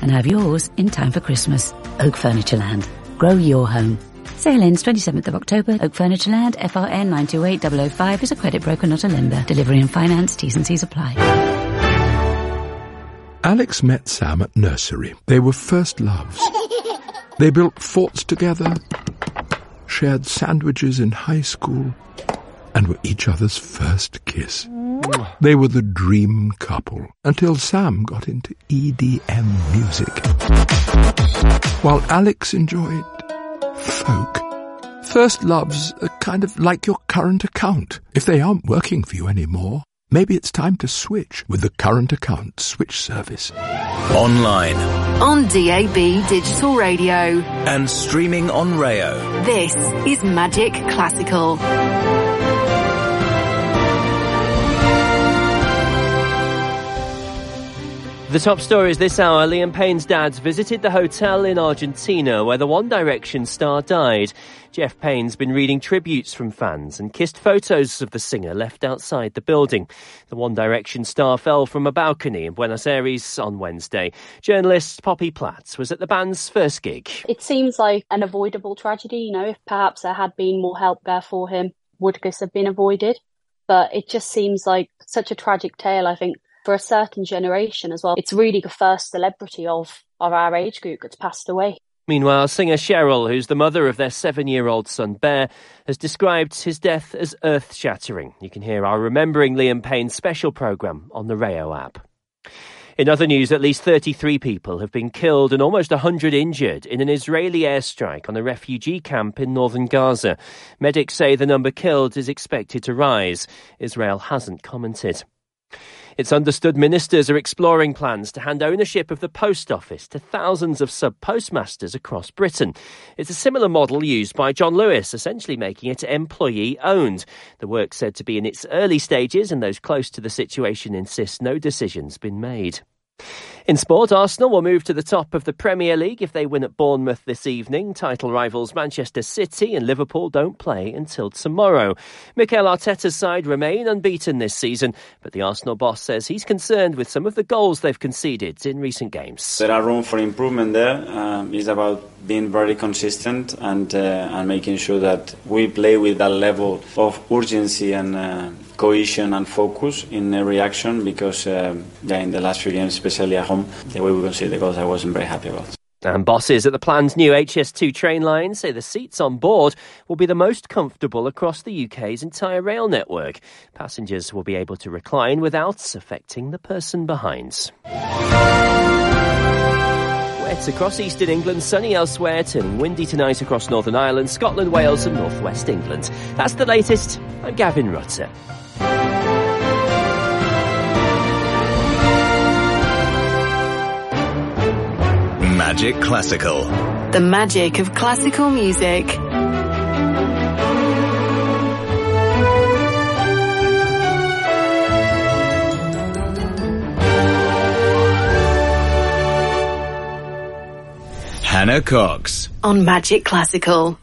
and have yours in time for Christmas. Oak Furnitureland. Grow your home. Sale ends 27th of October. Oak Furnitureland, FRN 928005 is a credit broker, not a lender. Delivery and finance, T's and C's apply. Alex met Sam at nursery. They were first loves. They built forts together, shared sandwiches in high school, and were each other's first kiss. They were the dream couple until Sam got into EDM music, while Alex enjoyed folk. First loves are kind of like your current account. If they aren't working for you anymore, maybe it's time to switch with the current account switch service. Online. On DAB Digital Radio. And streaming on Rayo. This is Magic Classical. The top stories this hour. Liam Payne's dad visited the hotel in Argentina where the One Direction star died. Jeff Payne's been reading tributes from fans and kissed photos of the singer left outside the building. The One Direction star fell from a balcony in Buenos Aires on Wednesday. Journalist Poppy Platt was at the band's first gig. It seems like an avoidable tragedy. If perhaps there had been more help there for him, would this have been avoided? But it just seems like such a tragic tale, I think, for a certain generation as well. It's really the first celebrity of our age group that's passed away. Meanwhile, singer Cheryl, who's the mother of their 7-year-old son Bear, has described his death as earth-shattering. You can hear our Remembering Liam Payne special programme on the Rayo app. In other news, at least 33 people have been killed and almost 100 injured in an Israeli airstrike on a refugee camp in northern Gaza. Medics say the number killed is expected to rise. Israel hasn't commented. It's understood ministers are exploring plans to hand ownership of the post office to thousands of sub-postmasters across Britain. It's a similar model used by John Lewis, essentially making it employee-owned. The work said to be in its early stages, and those close to the situation insist no decision's been made. In sport, Arsenal will move to the top of the Premier League if they win at Bournemouth this evening. Title rivals Manchester City and Liverpool don't play until tomorrow. Mikel Arteta's side remain unbeaten this season, but the Arsenal boss says he's concerned with some of the goals they've conceded in recent games. There are room for improvement there. It's about being very consistent and making sure that we play with that level of urgency and cohesion and focus in every action, because in the last few games, especially at home, the way we conceded the goals, I wasn't very happy about. And bosses at the planned new HS2 train line say the seats on board will be the most comfortable across the UK's entire rail network. Passengers will be able to recline without affecting the person behind. Wet across eastern England, sunny elsewhere, turning windy tonight across Northern Ireland, Scotland, Wales and North West England. That's the latest. I'm Gavin Rutter. Magic Classical. The magic of classical music. Hannah Cox. On Magic Classical.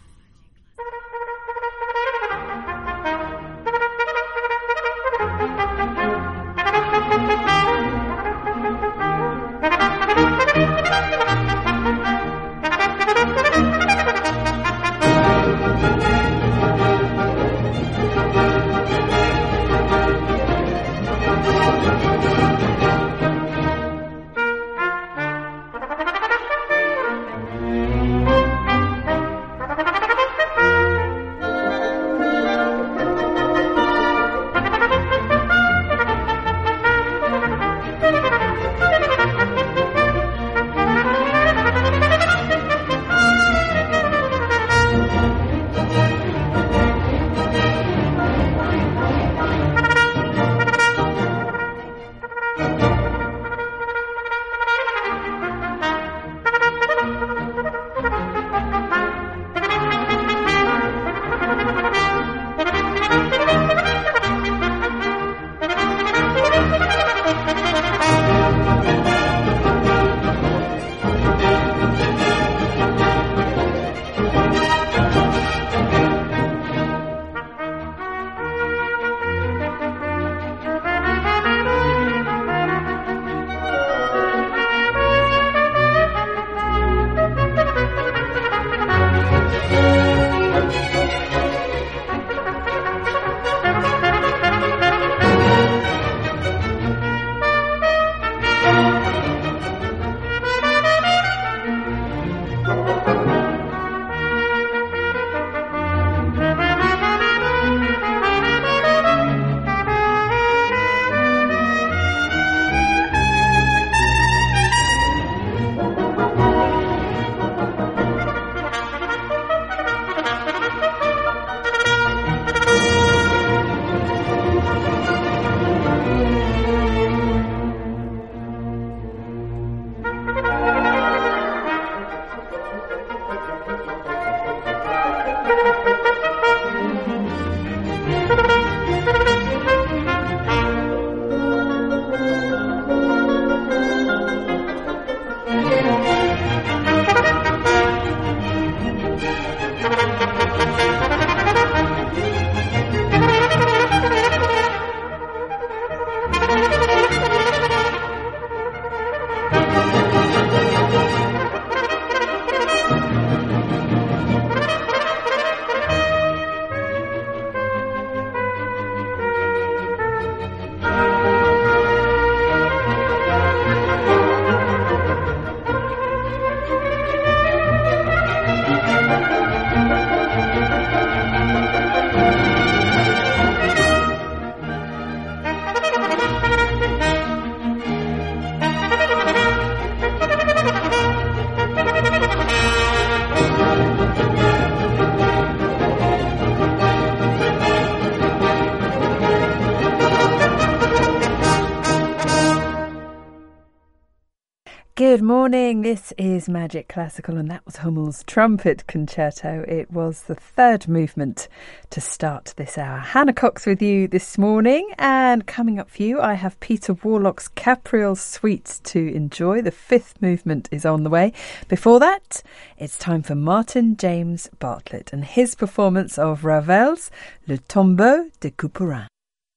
Good morning, this is Magic Classical, and that was Hummel's Trumpet Concerto. It was the third movement to start this hour. Hannah Cox with you this morning, and coming up for you I have Peter Warlock's Capriole Suite to enjoy. The fifth movement is on the way. Before that, it's time for Martin James Bartlett and his performance of Ravel's Le Tombeau de Couperin.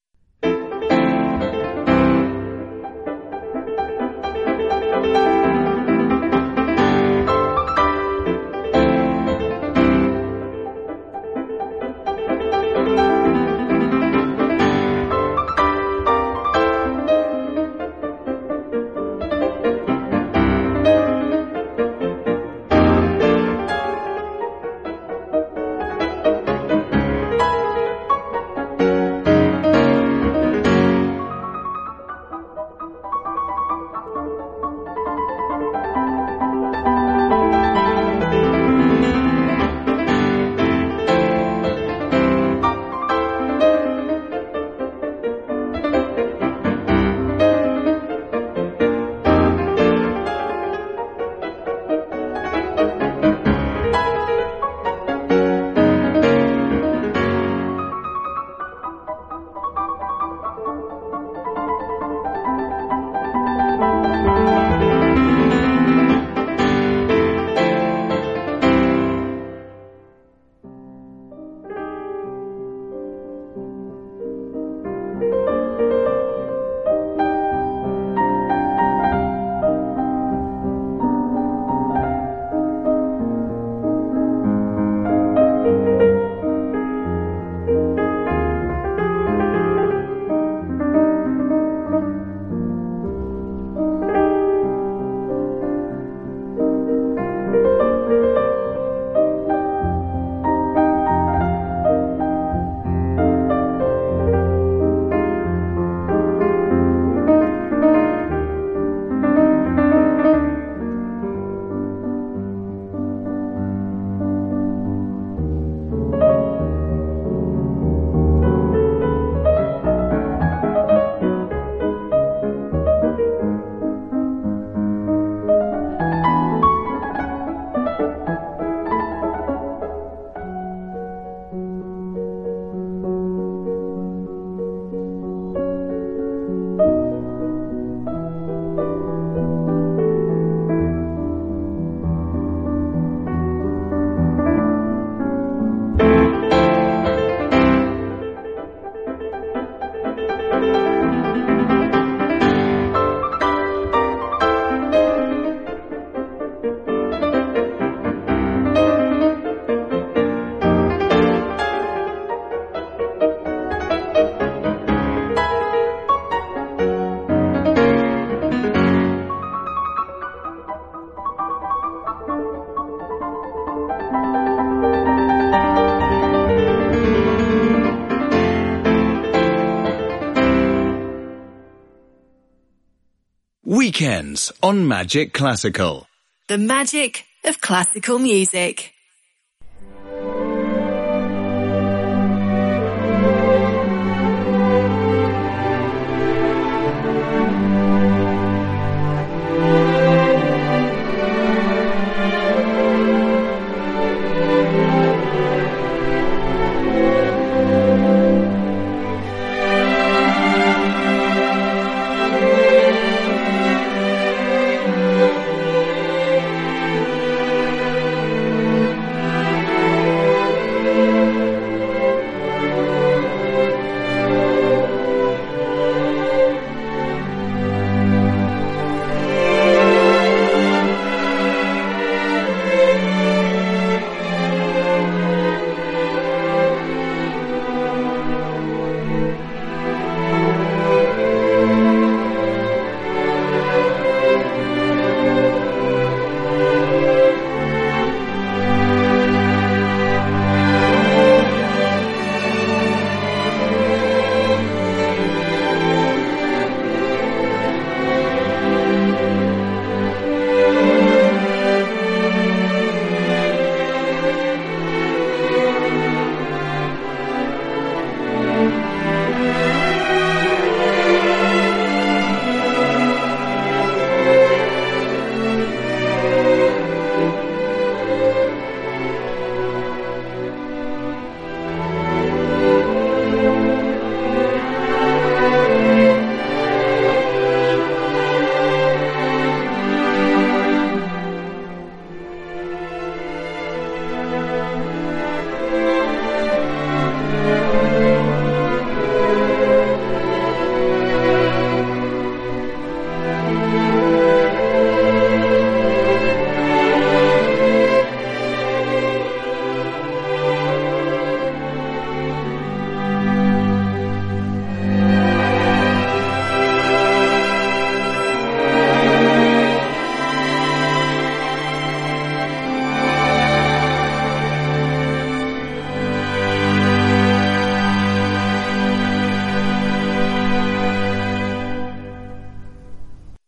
Weekends on Magic Classical. The magic of classical music.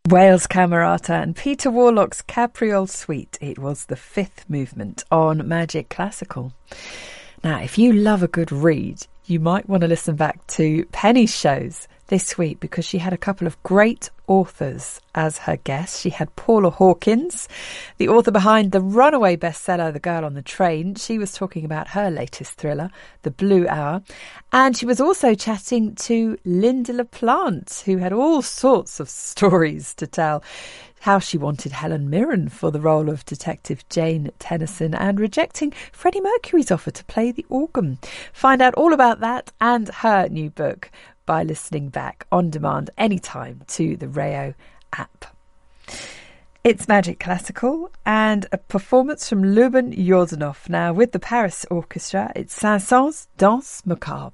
Wales Camerata and Peter Warlock's Capriole Suite. It was the fifth movement on Magic Classical. Now, if you love a good read, you might want to listen back to Penny's shows this week because she had a couple of great authors as her guests. She had Paula Hawkins, the author behind the runaway bestseller The Girl on the Train. She was talking about her latest thriller, The Blue Hour. And she was also chatting to Linda LaPlante, who had all sorts of stories to tell. How she wanted Helen Mirren for the role of Detective Jane Tennyson and rejecting Freddie Mercury's offer to play the organ. Find out all about that and her new book by listening back on demand anytime to the Rayo app. It's Magic Classical and a performance from Luban Yordanov. Now with the Paris Orchestra, it's Saint-Saëns' Danse Macabre.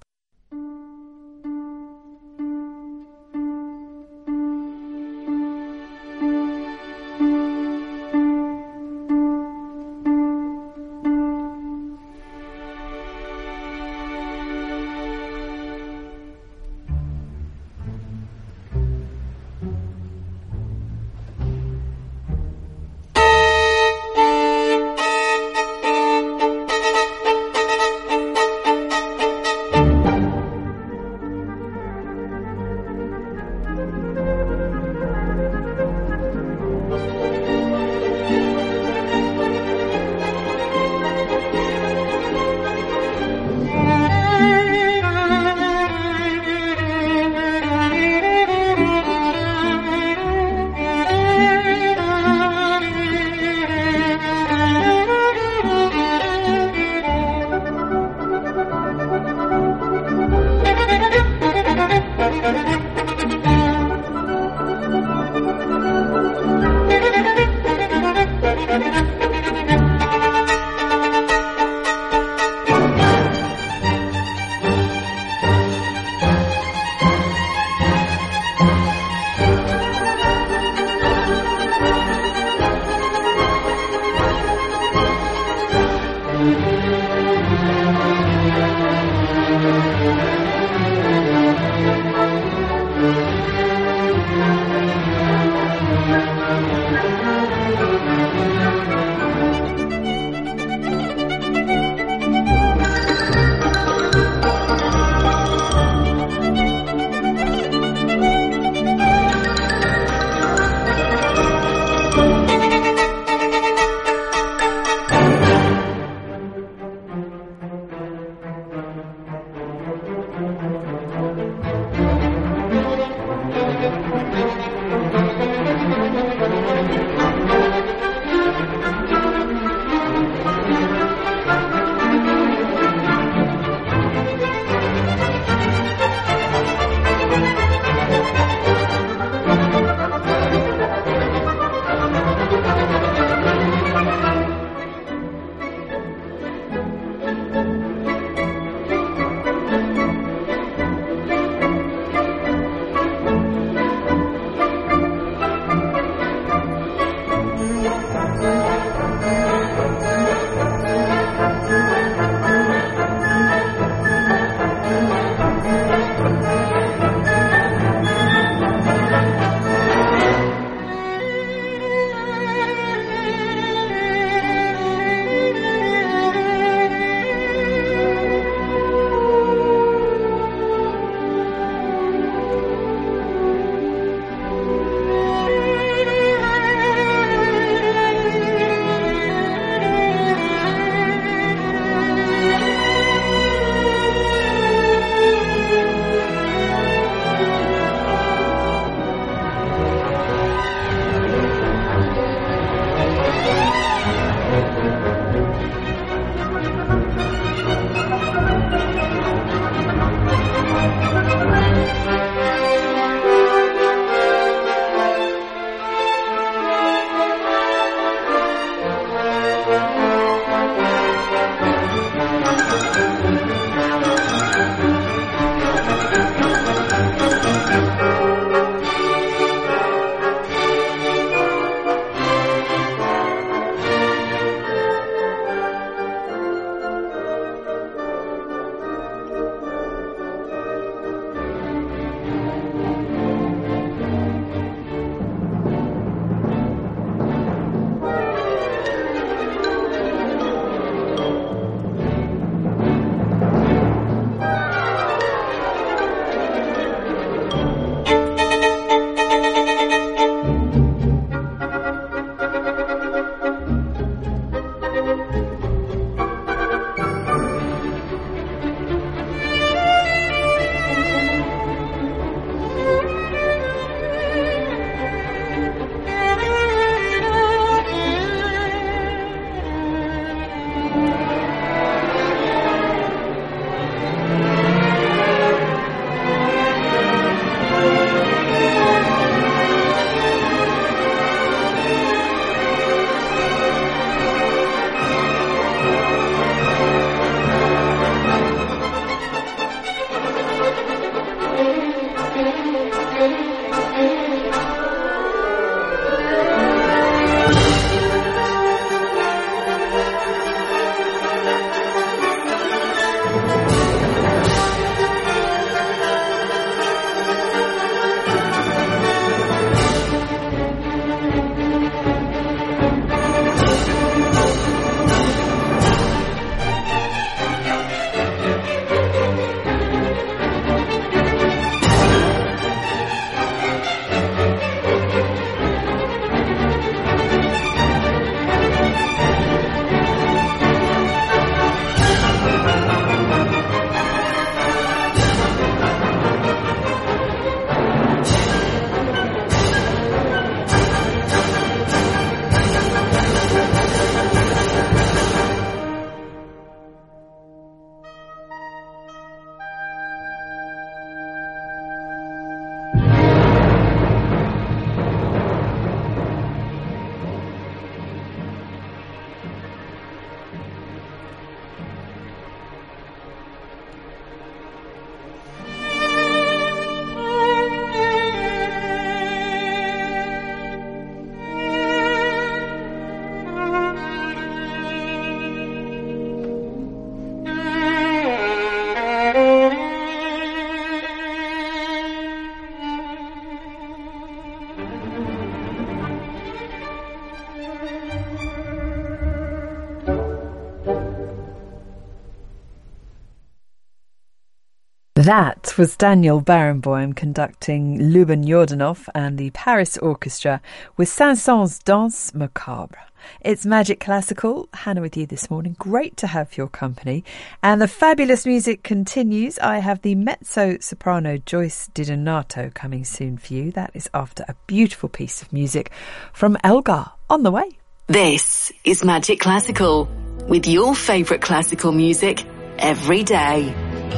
That was Daniel Barenboim conducting Luban Yordanov and the Paris Orchestra with Saint-Saëns' Danse Macabre. It's Magic Classical. Hannah with you this morning. Great to have your company. And the fabulous music continues. I have the mezzo-soprano Joyce DiDonato coming soon for you. That is after a beautiful piece of music from Elgar on the way. This is Magic Classical, with your favourite classical music every day.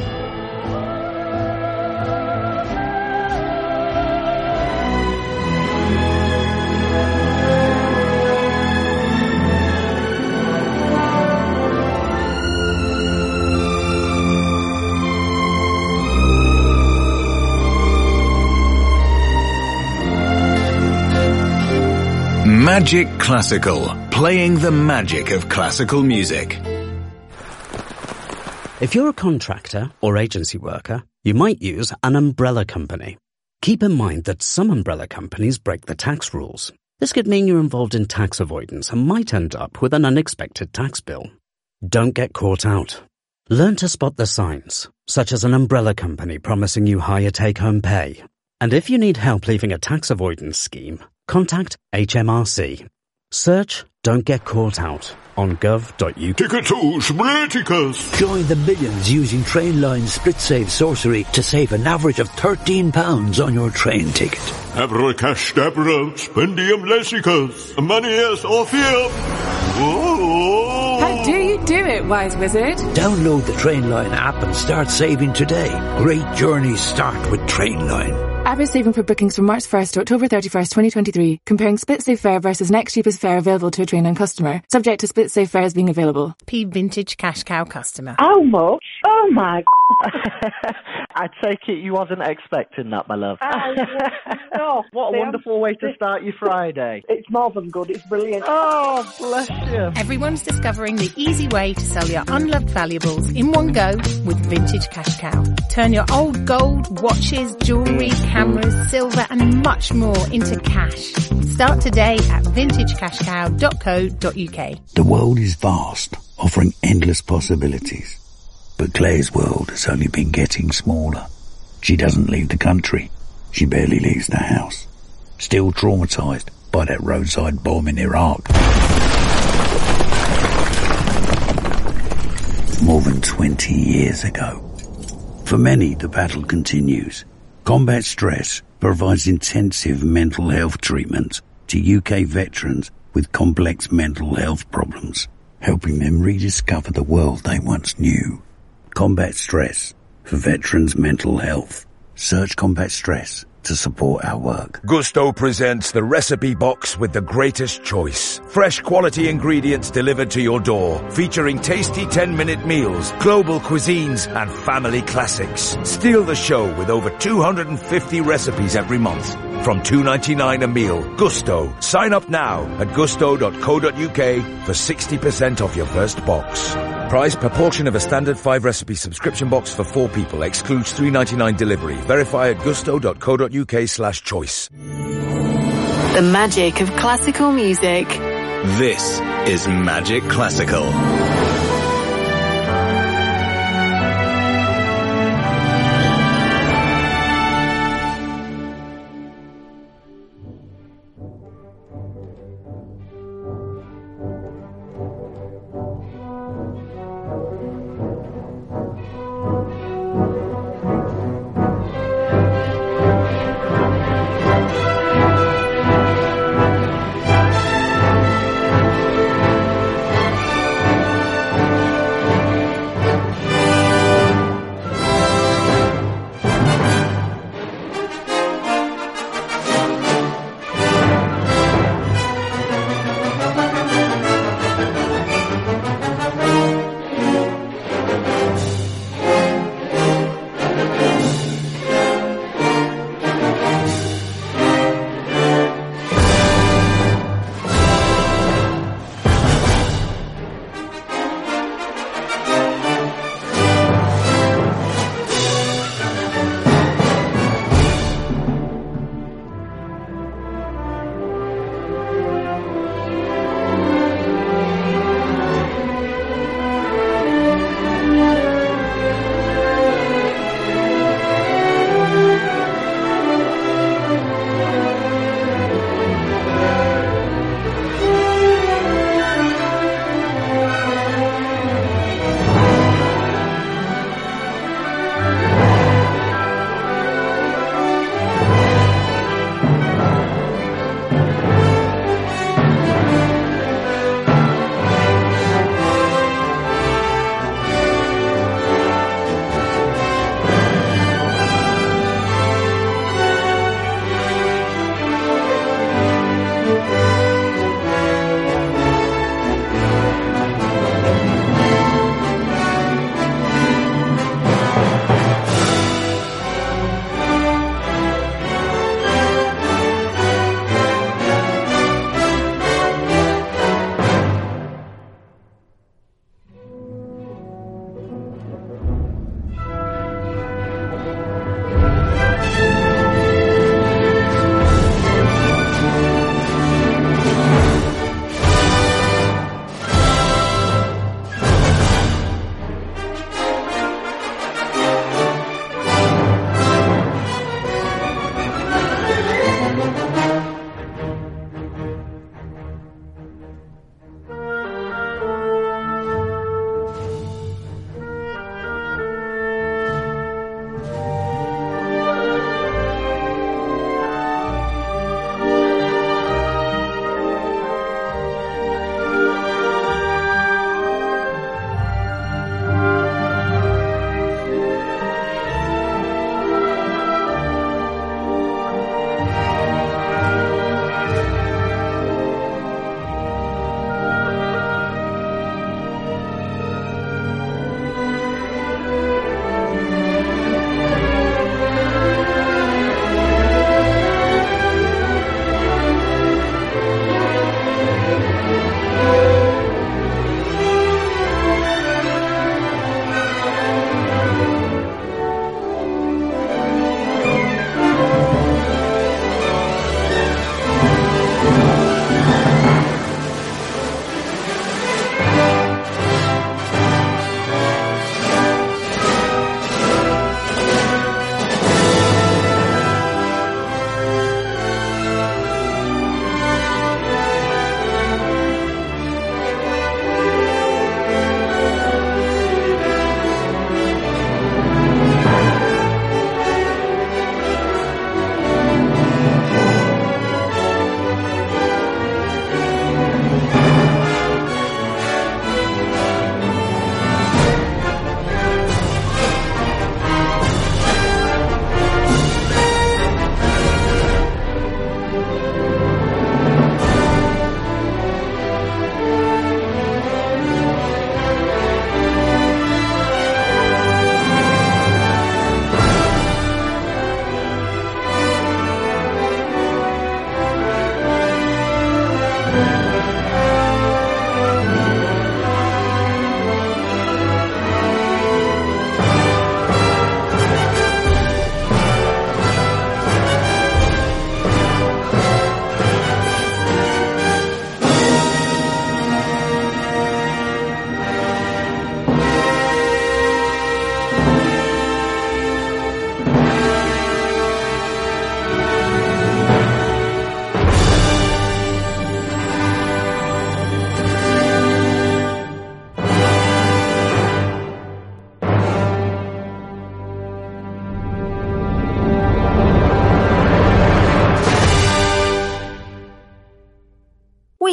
Magic Classical, playing the magic of classical music. If you're a contractor or agency worker, you might use an umbrella company. Keep in mind that some umbrella companies break the tax rules. This could mean you're involved in tax avoidance and might end up with an unexpected tax bill. Don't get caught out. Learn to spot the signs, such as an umbrella company promising you higher take-home pay. And if you need help leaving a tax avoidance scheme, contact HMRC. Search Don't Get Caught Out on gov.uk. Ticketus. Join the millions using Trainline's SplitSave sorcery to save an average of £13 on your train ticket. Abracadabra, spendium lessicus, manias orpheum. How do you do it, Wise Wizard? Download the Trainline app and start saving today. Great journeys start with Trainline. Average saving for bookings from March 1st to October 31st, 2023. Comparing SplitSave fare versus next cheapest fare available to a Trainline customer. Subject to SplitSave fares being available. P Vintage Cash Cow customer. How much? Oh my I take it you wasn't expecting that, my love. No. What a wonderful way to start your Friday. It's more than good, it's brilliant. Oh, bless you. Everyone's discovering the easy way to sell your unloved valuables in one go with Vintage Cash Cow. Turn your old gold, watches, jewellery, cameras, silver and much more into cash. Start today at vintagecashcow.co.uk. The world is vast, offering endless possibilities. But Claire's world has only been getting smaller. She doesn't leave the country. She barely leaves the house. Still traumatised by that roadside bomb in Iraq. More than 20 years ago. For many, the battle continues. Combat Stress provides intensive mental health treatment to UK veterans with complex mental health problems, helping them rediscover the world they once knew. Combat Stress for veterans' mental health. Search Combat Stress to support our work. Gusto presents the recipe box with the greatest choice. Fresh quality ingredients delivered to your door, featuring tasty 10-minute meals, global cuisines, and family classics. Steal the show with over 250 recipes every month. From $2.99 a meal. Gusto. Sign up now at gusto.co.uk for 60% off your first box. Price per portion of a standard 5-recipe subscription box for 4 people. Excludes $3.99 delivery. Verify at gusto.co.uk/choice. The magic of classical music. This is Magic Classical.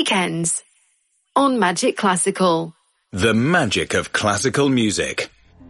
weekends on Magic Classical. The magic of classical music.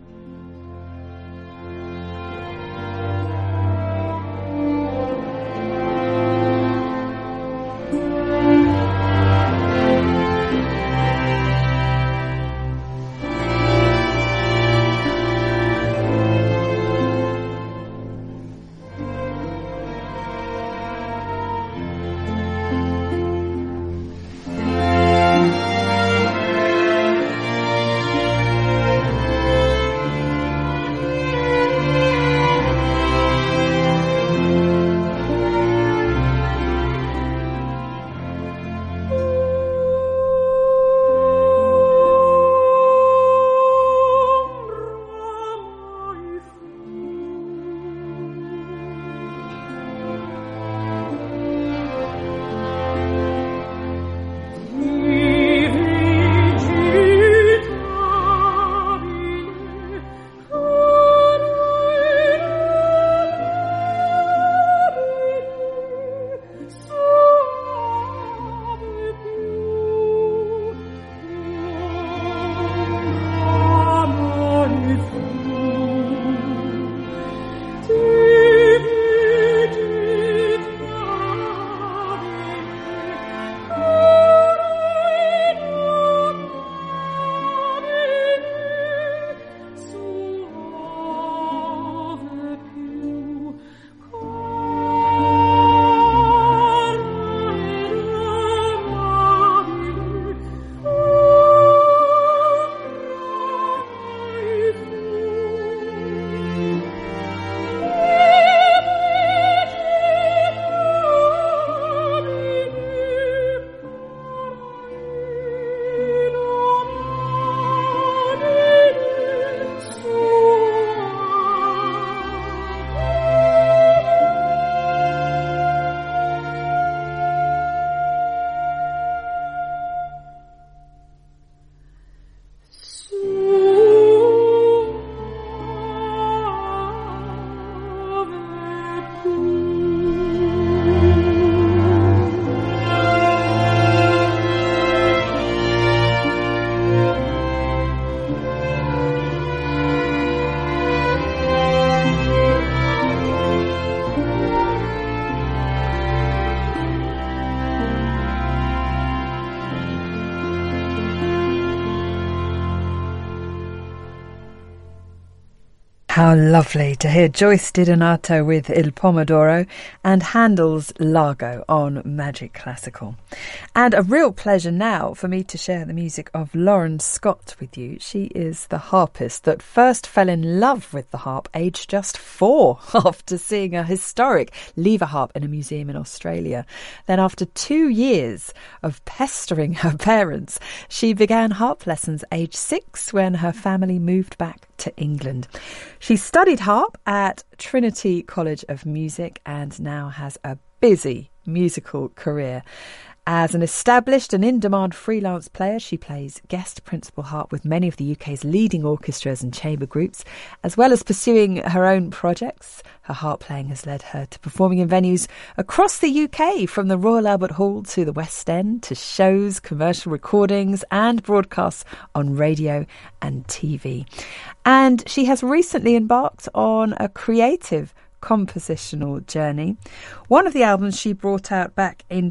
How lovely to hear Joyce DiDonato with Il Pomodoro and Handel's Largo on Magic Classical. And a real pleasure now for me to share the music of Lauren Scott with you. She is the harpist that first fell in love with the harp aged just 4 after seeing a historic lever harp in a museum in Australia. Then after 2 years of pestering her parents, she began harp lessons aged 6 when her family moved back to England. She studied harp at Trinity College of Music and now has a busy musical career. As an established and in-demand freelance player, she plays guest principal harp with many of the UK's leading orchestras and chamber groups. As well as pursuing her own projects, her harp playing has led her to performing in venues across the UK, from the Royal Albert Hall to the West End, to shows, commercial recordings and broadcasts on radio and TV. And she has recently embarked on a creative compositional journey. One of the albums she brought out back in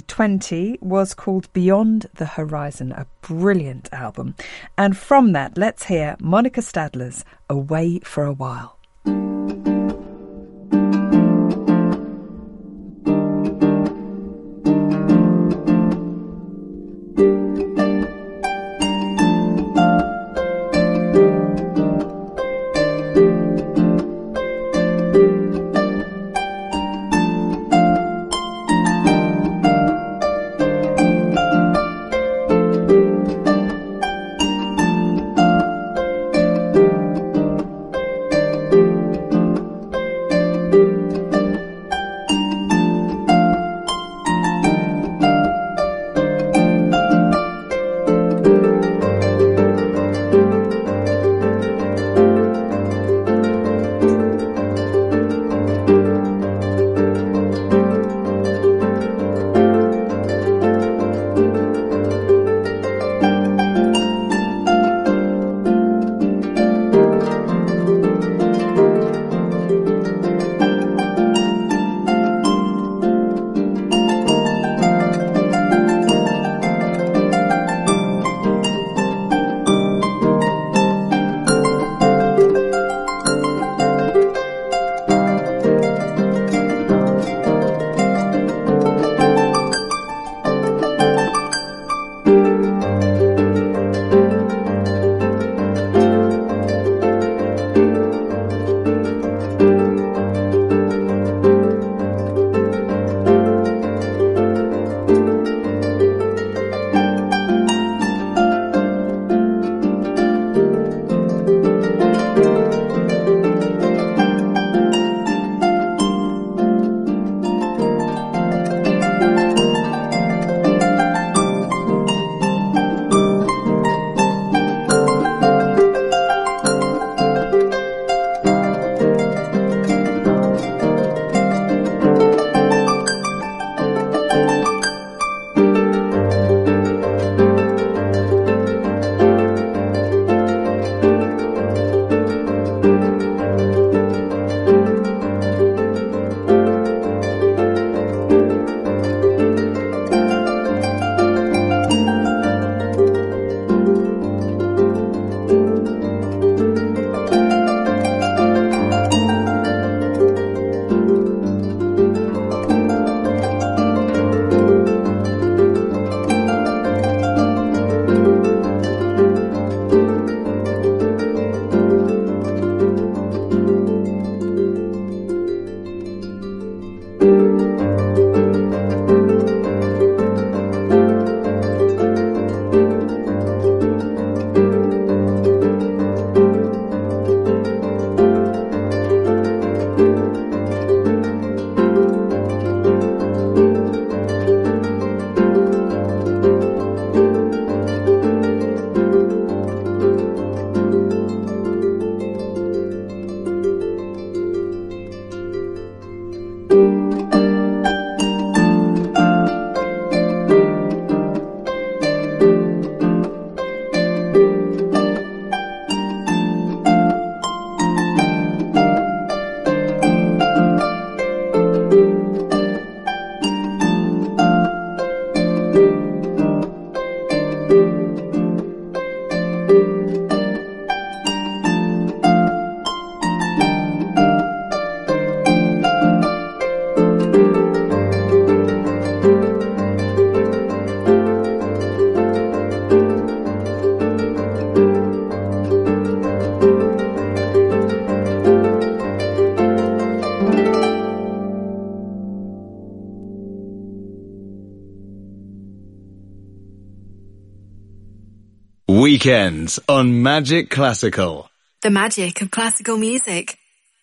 2020 was called Beyond the Horizon, a brilliant album. And from that, let's hear Monica Stadler's Away for a While. Weekends on Magic Classical. The magic of classical music.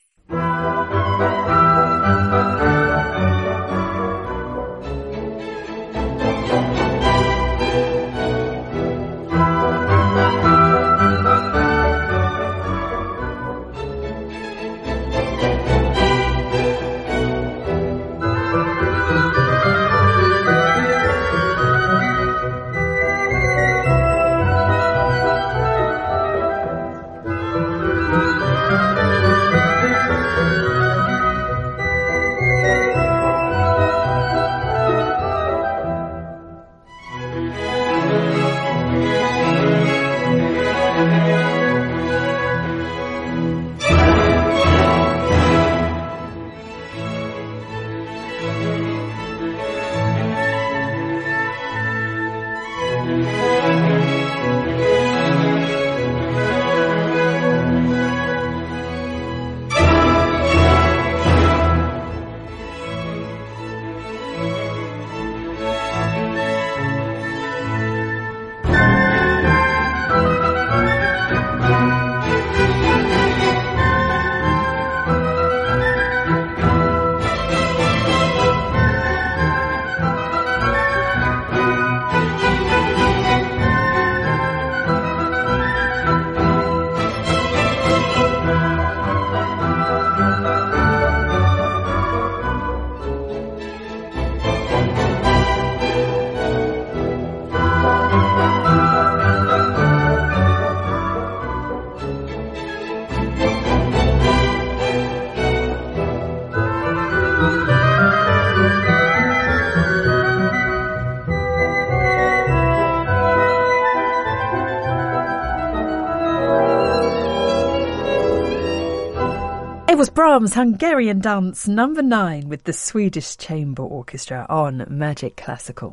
Was Brahms' Hungarian Dance number 9 with the Swedish Chamber Orchestra on Magic Classical.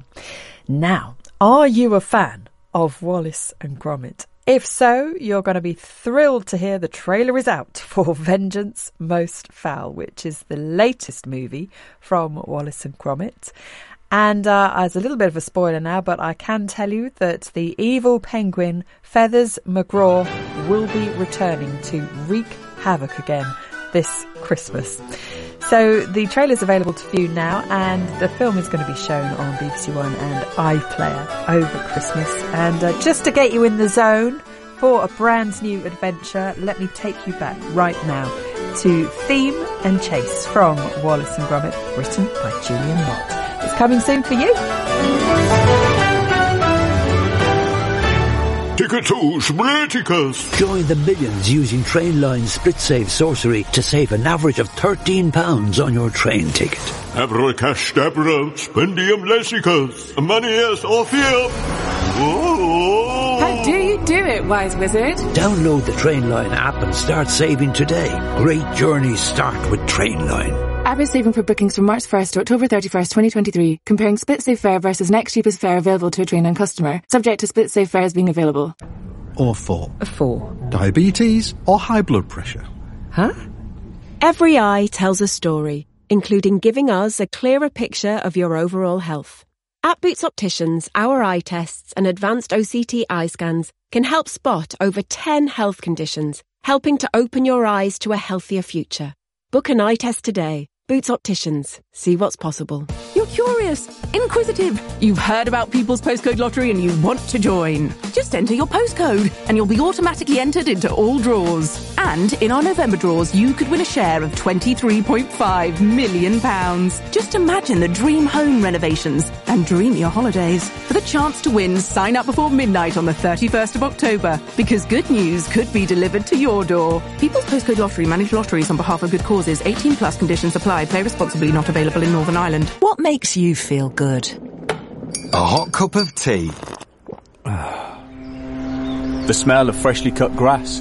Now, are you a fan of Wallace and Gromit? If so, you're going to be thrilled to hear the trailer is out for Vengeance Most Foul, which is the latest movie from Wallace and Gromit. And as a little bit of a spoiler now, but I can tell you that the evil penguin Feathers McGraw will be returning to wreak havoc again this Christmas. So the trailer's available to view now, and the film is going to be shown on BBC One and iPlayer over Christmas. And just to get you in the zone for a brand new adventure, let me take you back right now to Theme and Chase from Wallace and Gromit, written by Julian Mott. It's coming soon for you. Ticketos, Briticus. Join the millions using Trainline's SplitSave sorcery to save an average of £13 on your train ticket. Abra cash dabra, spendium lessicus. Money is Orpheum. How do you do it, wise wizard? Download the Trainline app and start saving today. Great journeys start with Trainline. Average saving for bookings from March 1st to October 31st, 2023. Comparing SplitSave fare versus next cheapest fare available to a Trainline customer. Subject to SplitSave fares being available. Or for? For. Diabetes or high blood pressure? Huh? Every eye tells a story, including giving us a clearer picture of your overall health. At Boots Opticians, our eye tests and advanced OCT eye scans can help spot over 10 health conditions, helping to open your eyes to a healthier future. Book an eye test today. Boots Opticians. See what's possible. You're curious, inquisitive. You've heard about People's Postcode Lottery and you want to join. Just enter your postcode and you'll be automatically entered into all draws. And in our November draws, you could win a share of £23.5 million. Just imagine the dream home renovations and dream your holidays. For the chance to win, sign up before midnight on the 31st of October, because good news could be delivered to your door. People's Postcode Lottery manage lotteries on behalf of good causes. 18 plus conditions apply. Play responsibly. Not available in Northern Ireland. What makes you feel good? A hot cup of tea. The smell of freshly cut grass.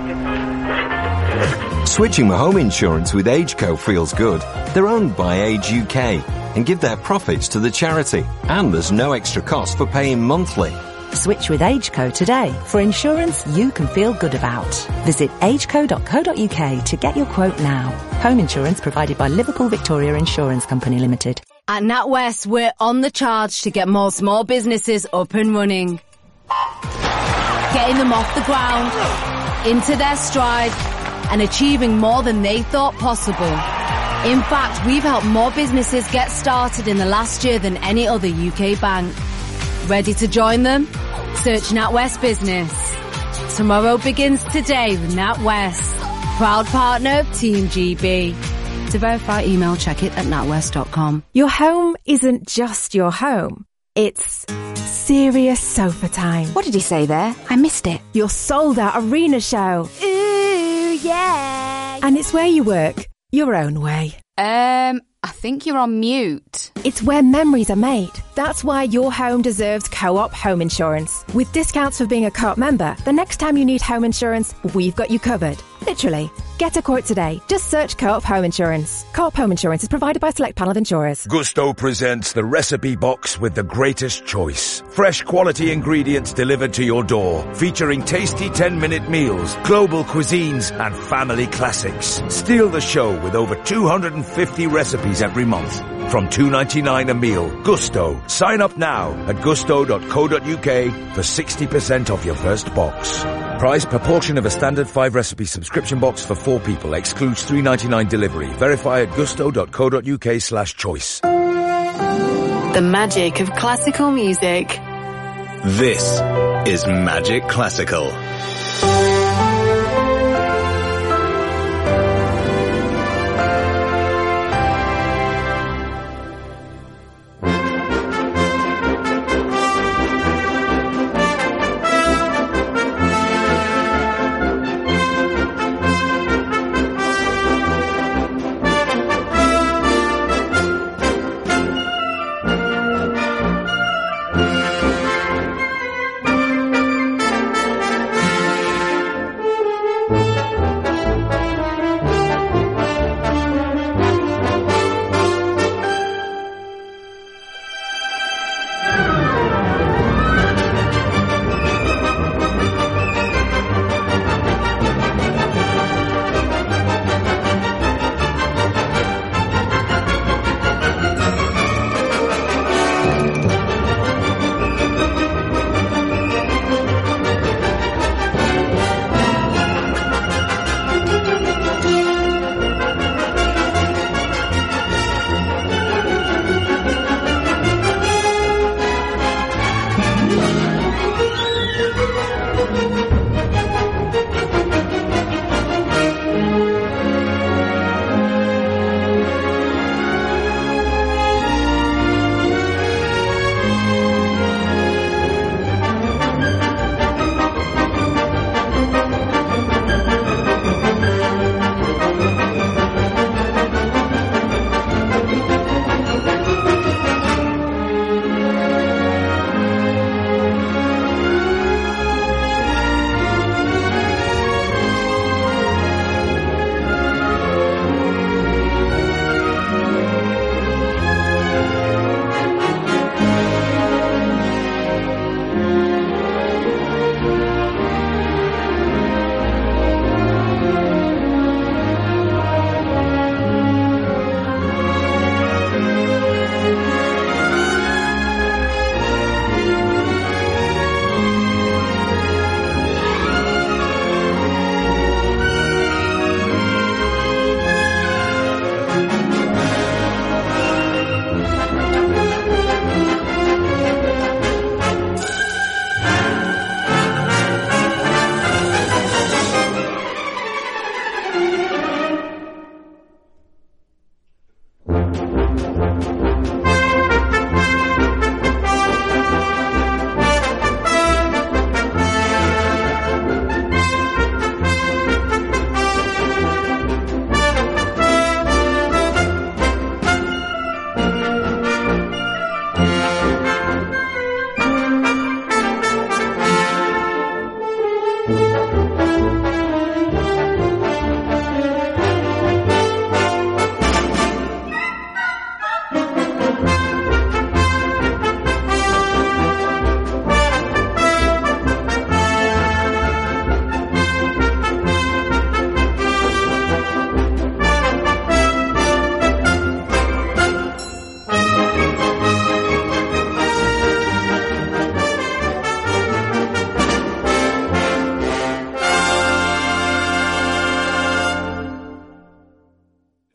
Switching my home insurance with AgeCo feels good. They're owned by Age UK and give their profits to the charity. And there's no extra cost for paying monthly. Switch with AgeCo today for insurance you can feel good about. Visit ageco.co.uk to get your quote now. Home insurance provided by Liverpool Victoria Insurance Company Limited. At NatWest, we're on the charge to get more small businesses up and running. getting them off the ground, into their stride, and achieving more than they thought possible. In fact, we've helped more businesses get started in the last year than any other UK bank. Ready to join them? Search NatWest Business. Tomorrow begins today with NatWest, proud partner of Team GB. To verify, email checkit@natwest.com. Your home isn't just your home. It's serious sofa time. What did he say there? I missed it. Your sold-out arena show. Ooh, yeah. And it's where you work, your own way. I think you're on mute. It's where memories are made. That's why your home deserves Co-op Home Insurance. With discounts for being a Co-op member, the next time you need home insurance, we've got you covered. Literally. Get a quote today. Just search Co-op Home Insurance. Co-op Home Insurance is provided by a select panel of insurers. Gusto presents the recipe box with the greatest choice. Fresh quality ingredients delivered to your door. Featuring tasty 10-minute meals, global cuisines and family classics. Steal the show with over 250 recipes every month. From $2.99 a meal. Gusto. Sign up now at gusto.co.uk for 60% off your first box. Price per portion of a standard 5-recipe subscription box for 4 people. Excludes $3.99 delivery. Verify at gusto.co.uk/choice. The magic of classical music. This is Magic Classical.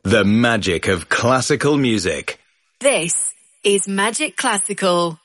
The magic of classical music. This is Magic Classical.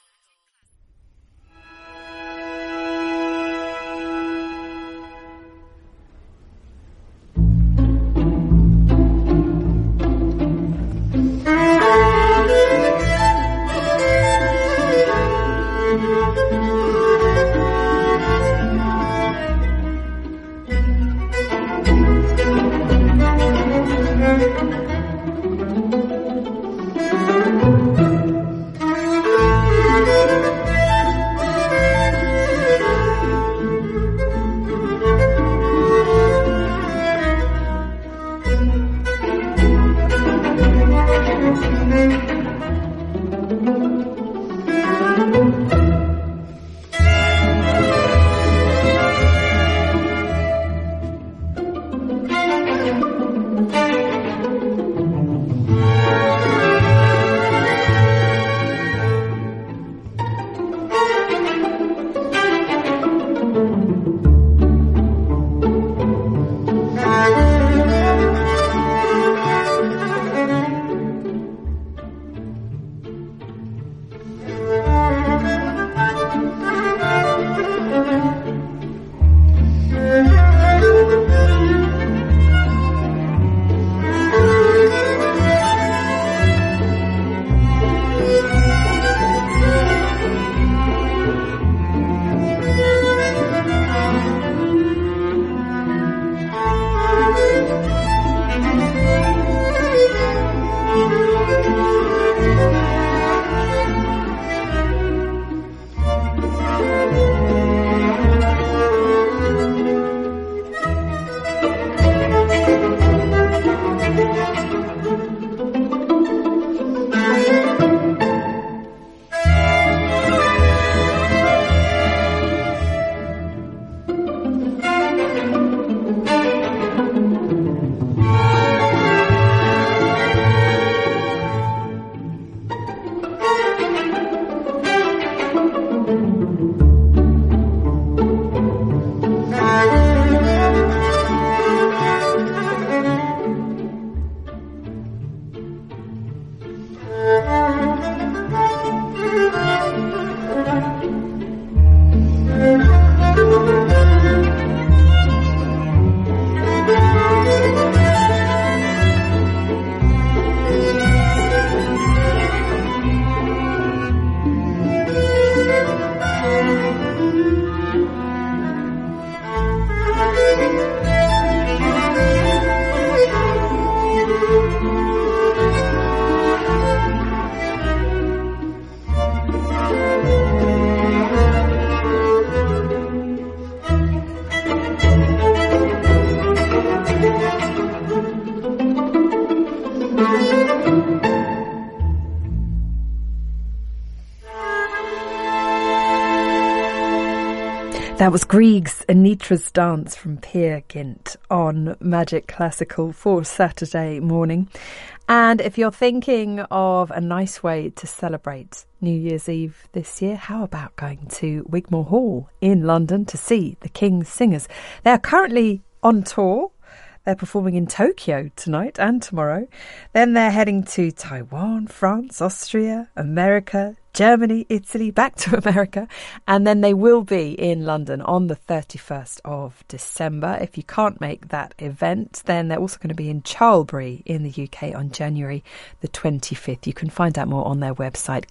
That was Grieg's Anitra's Dance from Peer Gynt on Magic Classical for Saturday morning. And if you're thinking of a nice way to celebrate New Year's Eve this year, how about going to Wigmore Hall in London to see the King's Singers? They're currently on tour. They're performing in Tokyo tonight and tomorrow. Then they're heading to Taiwan, France, Austria, America, Germany, Italy, back to America. And then they will be in London on the 31st of December. If you can't make that event, then they're also going to be in Charlbury in the UK on January the 25th. You can find out more on their website,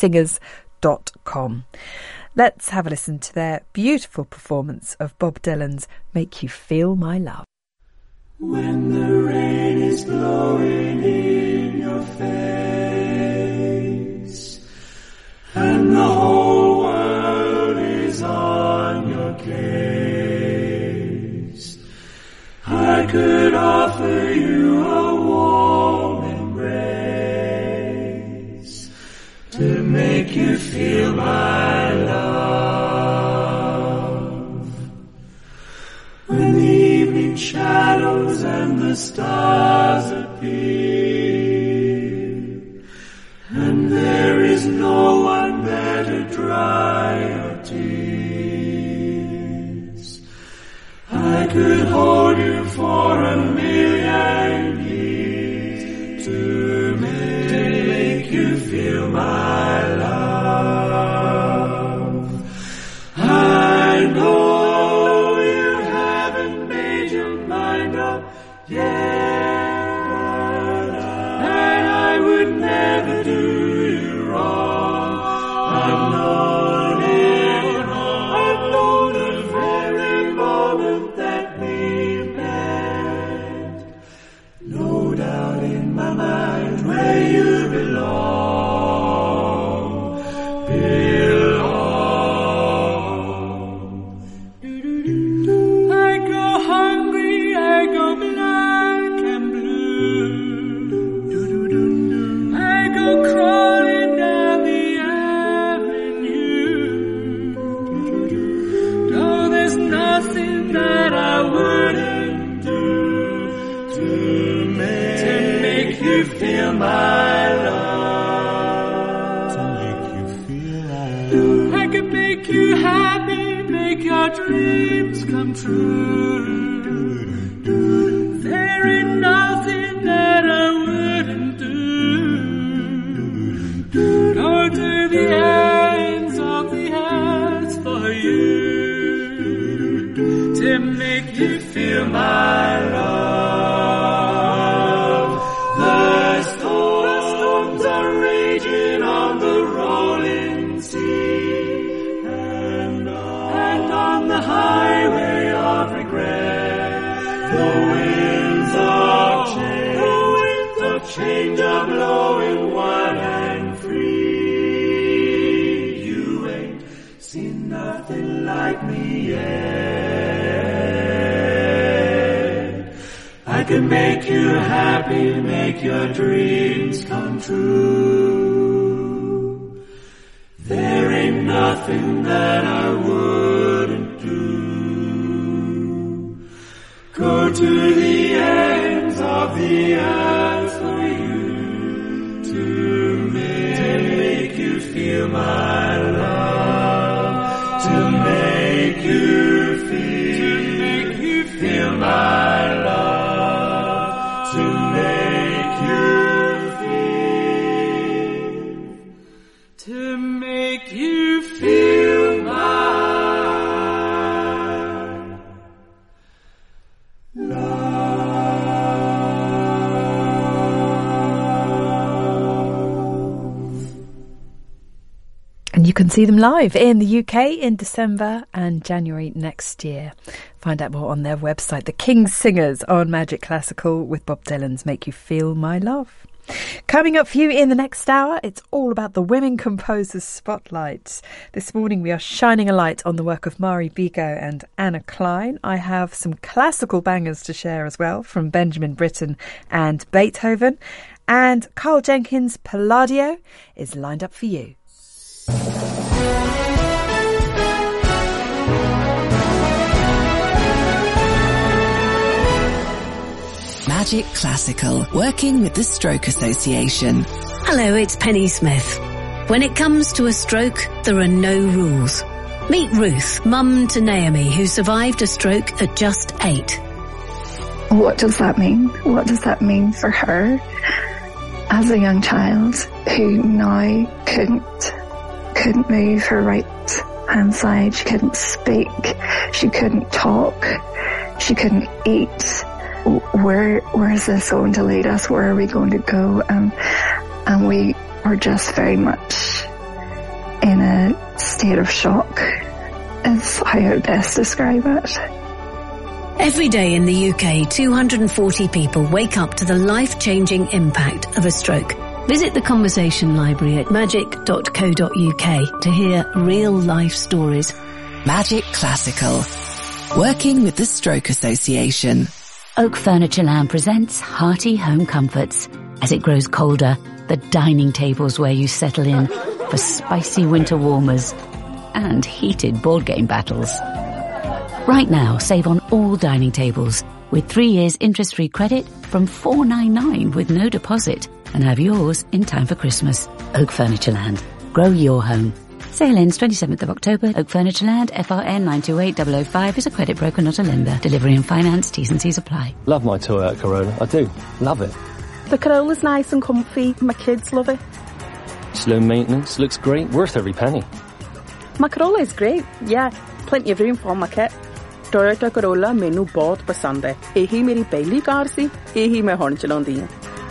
kingsingers.com. Let's have a listen to their beautiful performance of Bob Dylan's Make You Feel My Love. When the rain is blowing in your face and the whole world is on your case, I could offer you a warm embrace to make you feel my love. When the evening shadows and the stars appear, and there is no one there to dry your tears, I could hold you for 1,000,000 years nothing that I wouldn't do to make you feel my love. To make you feel I love. I can make you happy, make your dreams come true. There ain't nothing that I wouldn't do. Go to the ends of the earth for you. To make you feel my love. The storms are raging on the rolling sea, and on the highway of regret, the winds of change are blowing wide and free. You ain't seen nothing like me yet. I can make you happy, make your dreams come true. There ain't nothing that I wouldn't do. Go to the ends of the earth for you to make you feel my love, to make you feel my love, to make you feel my And you can see them live in the UK in December and January next year. Find out more on their website, The King's Singers on Magic Classical with Bob Dylan's Make You Feel My Love. Coming up for you in the next hour, it's all about the Women Composers Spotlight. This morning we are shining a light on the work of Mari Bigot and Anna Klein. I have some classical bangers to share as well from Benjamin Britten and Beethoven. And Carl Jenkins' Palladio is lined up for you. Magic Classical, working with the Stroke Association. Hello, it's Penny Smith. When it comes to a stroke, there are no rules. Meet Ruth, mum to Naomi, who survived a stroke at just 8. What does that mean? What does that mean for her as a young child who now couldn't move her right hand side? She couldn't speak, she couldn't talk, she couldn't eat. Where is this going to lead us? Where are we going to go? And we were just very much in a state of shock, is how I would best describe it. Every day in the UK, 240 people wake up to the life-changing impact of a stroke. Visit the Conversation Library at magic.co.uk to hear real-life stories. Magic Classical, working with the Stroke Association. Oak Furnitureland presents hearty home comforts. As it grows colder, the dining tables where you settle in for spicy winter warmers and heated board game battles. Right now, save on all dining tables with 3 years interest-free credit from $4.99 with no deposit, and have yours in time for Christmas. Oak Furnitureland. Grow your home. Sale ends 27th of October. Oak Furnitureland, FRN 928005 is a credit broker, not a lender. Delivery and finance, T's and C's apply. Love my Toyota Corolla. I do. Love it. The Corolla's nice and comfy. My kids love it. It's low maintenance. Looks great. Worth every penny. My Corolla is great. Yeah, plenty of room for my kit. Toyota Corolla menu बहुत पसंद है. यही मेरी पहली car सी. यही मैं हुण चलाउंदी हां.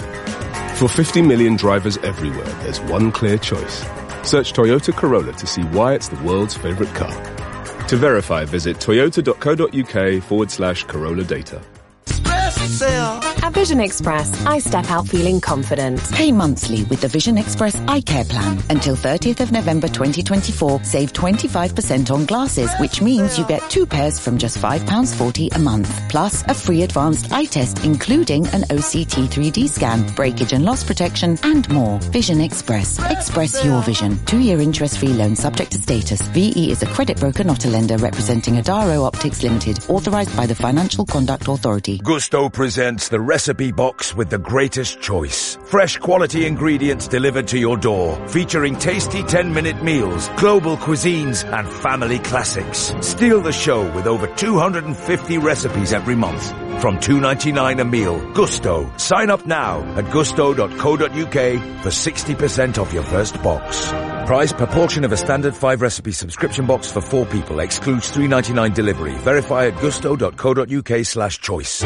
For 50 million drivers everywhere, there's one clear choice. Search Toyota Corolla to see why it's the world's favourite car. To verify, visit toyota.co.uk/Corolla data. Express yourself. At Vision Express, I step out feeling confident. Pay monthly with the Vision Express Eye Care Plan. Until 30th of November 2024, save 25% on glasses, which means you get 2 pairs from just £5.40 a month. Plus, a free advanced eye test, including an OCT 3D scan, breakage and loss protection, and more. Vision Express. Express your vision. 2-year interest-free loan subject to status. VE is a credit broker, not a lender, representing Adaro Optics Limited, authorised by the Financial Conduct Authority. Gusto presents the recipe box with the greatest choice. Fresh quality ingredients delivered to your door, featuring tasty 10-minute meals, global cuisines, and family classics. Steal the show with over 250 recipes every month. From $2.99 a meal. Gusto. Sign up now at gusto.co.uk for 60% off your first box. Price per portion of a standard 5-recipe subscription box for 4 people. Excludes $3.99 delivery. Verify at gusto.co.uk/choice.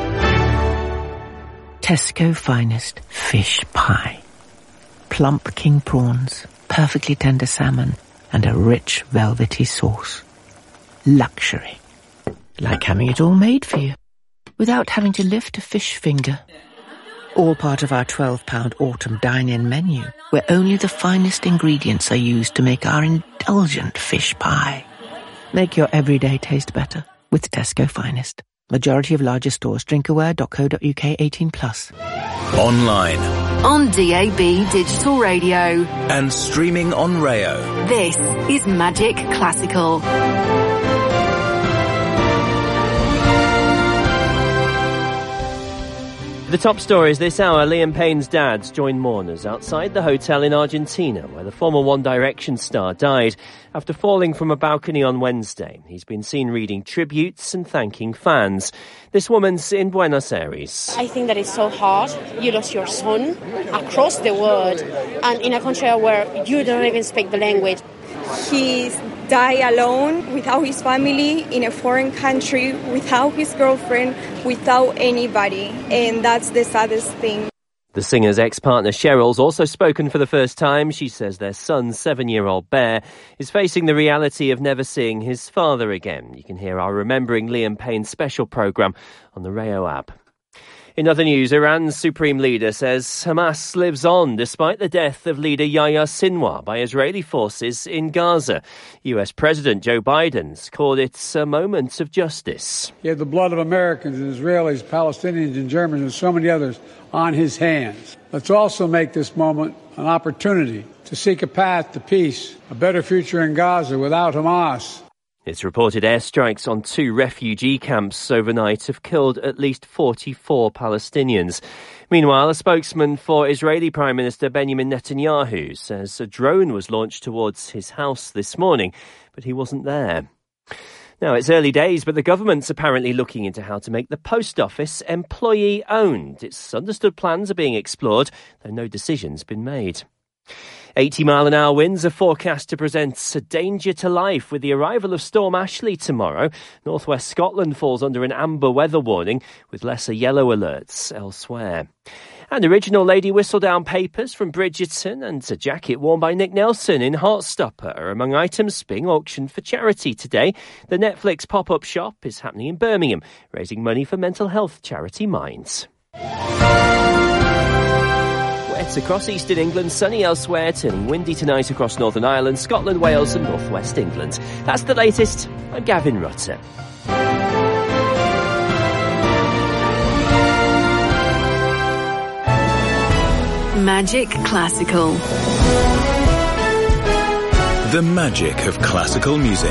Tesco Finest Fish Pie. Plump king prawns, perfectly tender salmon, and a rich velvety sauce. Luxury. Like having it all made for you, without having to lift a fish finger. All part of our £12 autumn dine-in menu, where only the finest ingredients are used to make our indulgent fish pie. Make your everyday taste better with Tesco Finest. Majority of larger stores. Drinkaware.co.uk 18+. Online. On DAB Digital Radio. And streaming on Rayo. This is Magic Classical. The top stories this hour. Liam Payne's dad joined mourners outside the hotel in Argentina where the former One Direction star died after falling from a balcony on Wednesday. He's been seen reading tributes and thanking fans. This woman's in Buenos Aires. I think that it's so hard. You lost your son across the world and in a country where you don't even speak the language. He died alone, without his family, in a foreign country, without his girlfriend, without anybody. And that's the saddest thing. The singer's ex-partner Cheryl's also spoken for the first time. She says their son, 7-year-old Bear, is facing the reality of never seeing his father again. You can hear our Remembering Liam Payne special programme on the Rayo app. In other news, Iran's supreme leader says Hamas lives on despite the death of leader Yahya Sinwar by Israeli forces in Gaza. US President Joe Biden's called it a moment of justice. He had the blood of Americans and Israelis, Palestinians and Germans and so many others on his hands. Let's also make this moment an opportunity to seek a path to peace, a better future in Gaza without Hamas. It's reported airstrikes on 2 refugee camps overnight have killed at least 44 Palestinians. Meanwhile, a spokesman for Israeli Prime Minister Benjamin Netanyahu says a drone was launched towards his house this morning, but he wasn't there. Now, it's early days, but the government's apparently looking into how to make the post office employee-owned. It's understood plans are being explored, though no decision's been made. 80-mile-an-hour winds are forecast to present a danger to life with the arrival of Storm Ashley tomorrow. Northwest Scotland falls under an amber weather warning with lesser yellow alerts elsewhere. And original Lady Whistledown papers from Bridgerton and a jacket worn by Nick Nelson in Heartstopper are among items being auctioned for charity today. The Netflix pop-up shop is happening in Birmingham, raising money for mental health charity Minds. Wet across eastern England, sunny elsewhere, turning windy tonight across Northern Ireland, Scotland, Wales and northwest England. That's the latest. I'm Gavin Rutter. Magic Classical. The magic of classical music.